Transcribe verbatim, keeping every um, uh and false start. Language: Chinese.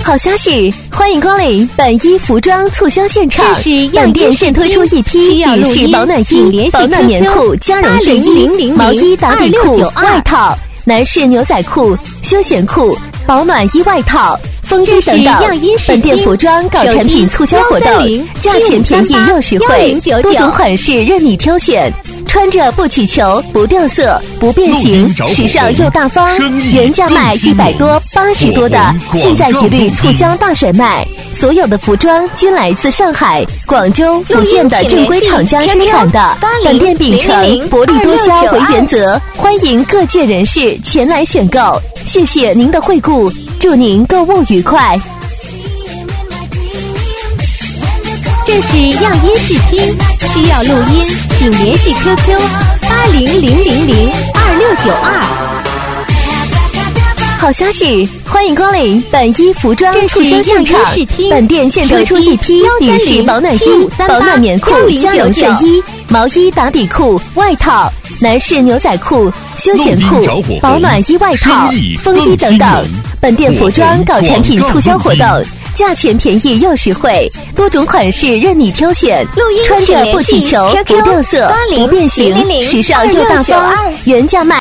好消息！欢迎光临本一服装促销现场。 这是本店现推出一批女士保暖衣、保暖棉裤、加绒睡衣、毛衣打底裤、外套、男士牛仔裤、休闲裤、保暖衣外套、风衣等等。本店服装搞产品促销活动，价钱便宜又实惠，多种款式任你挑选。穿着不起球、不掉色、不变形，时尚又大方。原价卖一百多、八十多的，现在一律促销大甩卖。所有的服装均来自上海、广州、福建的正规厂家生产的。本店秉承薄利多销为原则，欢迎各界人士前来选购。谢谢您的惠顾，祝您购物愉快。 这是样音视听，需要录音请联系 Q Q 八零零零零二六九二。 好消息！欢迎光临本一服装促销现场。本店现推出一批女士保暖衣、保暖棉裤、加绒睡衣、毛衣打底裤、外套、男士牛仔裤、休闲裤、保暖衣外套、风衣等等。本店服装搞产品促销活动，价钱便宜又实惠，多种款式任你挑选。穿着不起球、不掉色、不变形，时尚又大方。原价卖